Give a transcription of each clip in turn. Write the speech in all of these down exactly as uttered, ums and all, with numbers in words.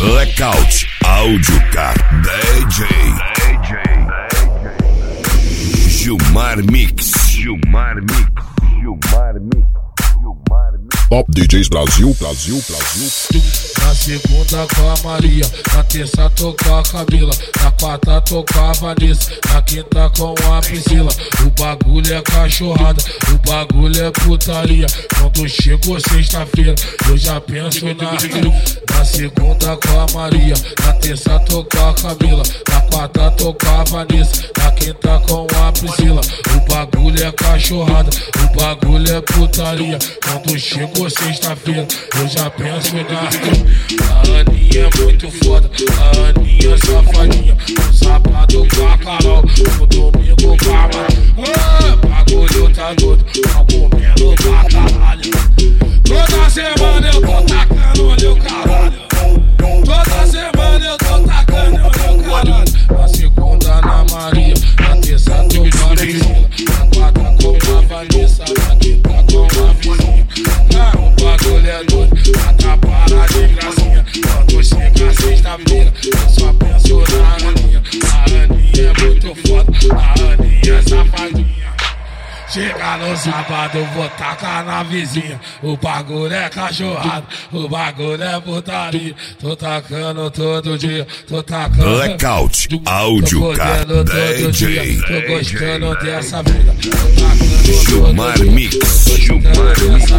Blackout Áudio Car D J Gilmar Mix Gilmar Mix Gilmar Mix Gilmar Mix Top D Js Brasil, Brasil, Brasil. Na segunda com a Maria, na terça tocar a Camila, na quarta tocar a Vanessa, na quinta com a Priscila. O bagulho é cachorrada, o bagulho é putaria. Quando chegou sexta-feira, eu já penso na Na segunda com a Maria, na terça tocar a Camila, na quarta tocar a Vanessa, na quinta com a Priscila. O bagulho é cachorrada, o bagulho é putaria. Quando chegou sexta-feira, eu já penso na A Aninha é muito foda, a Aninha é safadinha. No sábado com a Carol, no domingo com a Maria. Ah, bagulho tá doido, tá comendo pra caralho. Toda semana eu tô tacando o meu caralho. Toda semana eu tô tacando o meu caralho. Na segunda na Maria, na terça tô com a Priscila, na quarta com a Vanessa, na quinta com a vizinha. Ah, o bagulho é doido, atrapalha de gracinha. Quando chega sexta-feira, eu só penso na Aninha. A Aninha é muito foda, a Aninha é safadinha. Chega no sábado, eu vou tacar na vizinha. O bagulho é cachorrado, o bagulho é putaria. Tô tacando todo dia, tô tacando. Blackout Áudio Car D J Tô gostando dessa vida. Gilmar Mix Gilmar Mix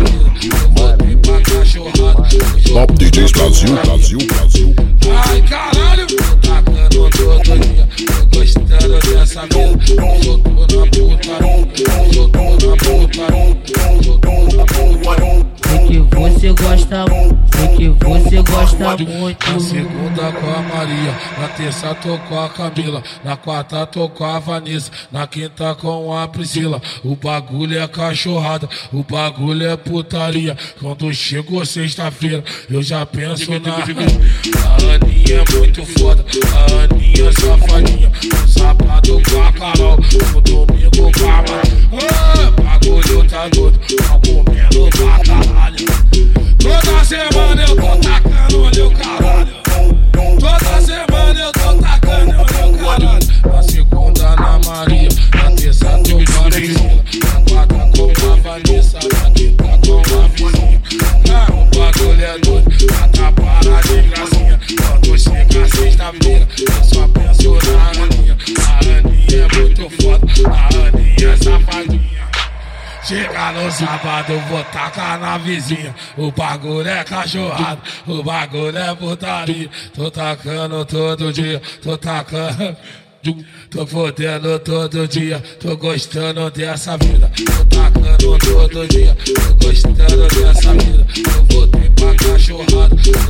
Top D Js Brasil, Brasil, Brasil. Ai caralho, tô tacando todo dia. Tô gostando dessa vida. Eu tô na putaria. Eu tô na putaria. Eu tô na putaria. Sei que você gosta muito, sei que você gosta muito. Na segunda com a Maria, na terça tô com a Camila, na quarta tô com a Vanessa, na quinta com a Priscila. O bagulho é cachorrada, o bagulho é putaria. Quando chegou sexta-feira, eu já penso na A Aninha é muito foda, a Aninha é safadinha. No sábado com a Carol, no domingo com a Maria. Ah, bagulho tá doido, tá comendo pra caralho. Toda semana eu tô tacando o meu caralho. Toda semana eu tô tacando o meu caralho. Na segunda na Maria, na terça tô com a Priscila, na quarta com a Vanessa, na quinta com a vizinha. Ah, o bagulho é doido, atrapalha de gracinha. Quando chega sexta-feira, eu só penso na Aninha. A Aninha é muito foda, a Aninha é safadinha. Chega no sábado, eu vou tacar na vizinha. O bagulho é cachorrado, o bagulho é putaria. Tô tacando todo dia, tô tacando. Tô fodendo todo dia, tô gostando dessa vida. Tô tacando todo dia, tô gostando dessa vida. Eu voltei pra cachorrada,